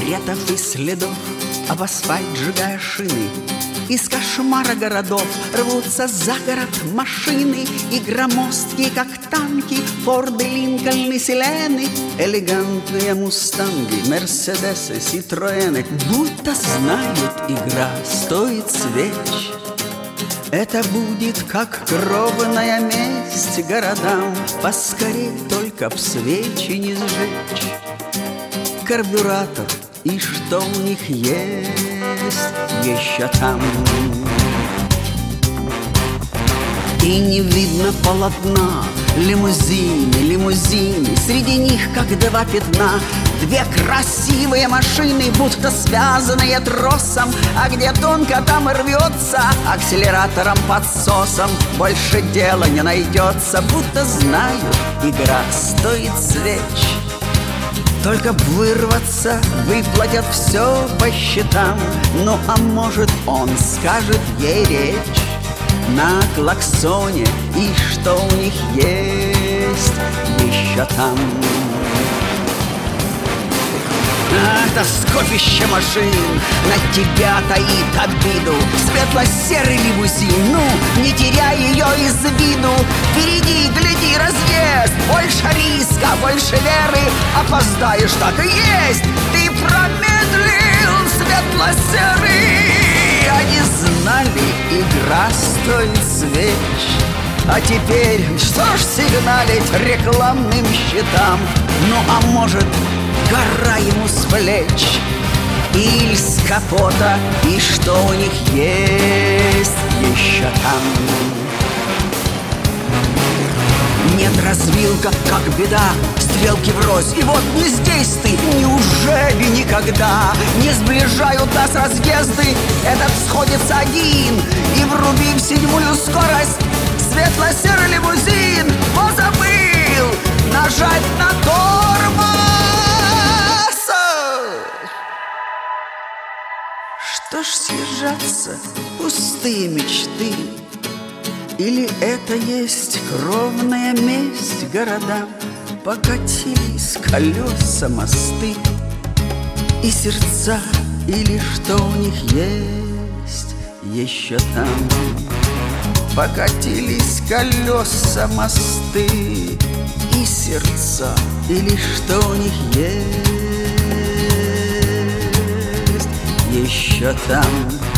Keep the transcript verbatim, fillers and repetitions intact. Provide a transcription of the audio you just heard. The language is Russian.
портретов и следов, об асфальт сжигая шины. Из кошмара городов рвутся за город машины, и громоздкие, как танки, Форды, Линкольны, Селены, элегантные мустанги, Мерседесы, Ситроены, будто знают, игра стоит свеч. Это будет как кровная месть городам, поскорей только б свечи не сжечь. Карбюратор и что у них есть еще там. И не видно полотна, лимузины, лимузины, среди них как два пятна. Две красивые машины, будто связанные тросом, а где тонко, там и рвется акселератором, подсосом. Больше дела не найдется, будто знают, игра стоит свеч. Только б вырваться, выплатят все по счетам. Ну а может он скажет ей речь на клаксоне, и что у них есть еще там. Это скопище машин на тебя таит обиду. Светло-серый лимузин, ну, не теряй ее из виду. Впереди, гляди, разъезд, больше риска, больше веры. Опоздаешь, так и есть, ты промедлил, светло-серый. Они знали, игра стоит свеч. А теперь что ж сигналить рекламным щитам? Ну а может, гора ему с плеч или с капота, и что у них есть еще там? Нет, развилка, как беда, стрелки врозь, и вот не здесь ты. Неужели никогда не сближают нас разъезды? Этот сходится один, и вруби в седьмую скорость. Светло-серый лимузин позабыл нажать на тормоз. Что ж съезжаться, пустые мечты? Или это есть кровная месть городам? Покатились колеса, мосты и сердца, или что у них есть еще там? Покатились колеса, мосты и сердца, или что у них есть еще там?